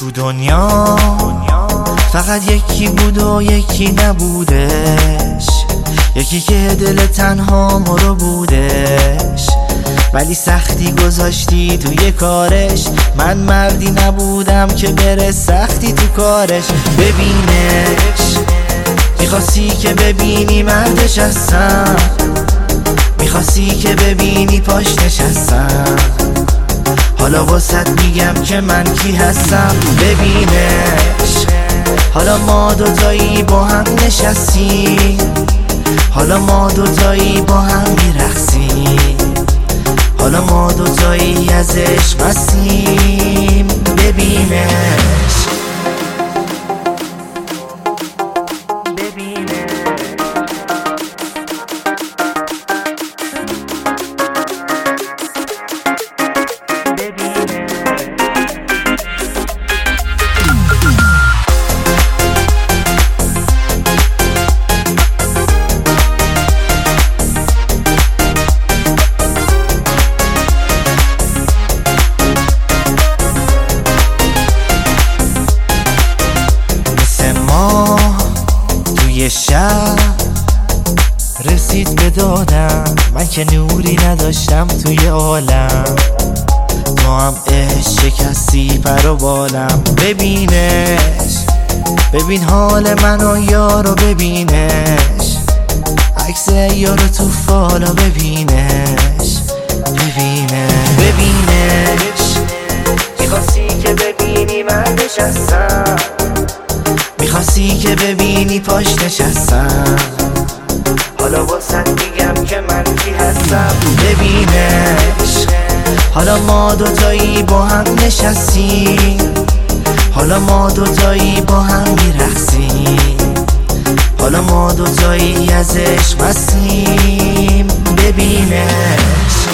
تو دنیا فقط یکی بود و یکی نبودش، یکی که دل تنها ما رو بودش، ولی سختی گذاشتی توی کارش. من مردی نبودم که بره سختی تو کارش. ببینش، میخواستی که ببینی مردش هستم، میخواستی که ببینی پاش نشستم، حالا واسط میگم که من کی هستم. ببینش، حالا ما دوتایی با هم نشستیم، حالا ما دوتایی با هم میرقصیم، حالا ما دوتایی از عشق مستیم. ببینش، توی شب رسید به دادم، من که نوری نداشتم توی عالم، تو هم عشق شکستی پر و بالم. ببینش، ببین حال من و یارو، ببینش عکس یارو تو فالا، ببینش میخواستی که ببینی من نشستم، میخواستی که ببینی پاش نشستم، حالا واسط میگم که من کی هستم. ببینش، حالا ما دوتایی با هم نشستیم، حالا ما دوتایی با هم میرقصیم، حالا ما دوتایی از عشق مستیم. ببینش.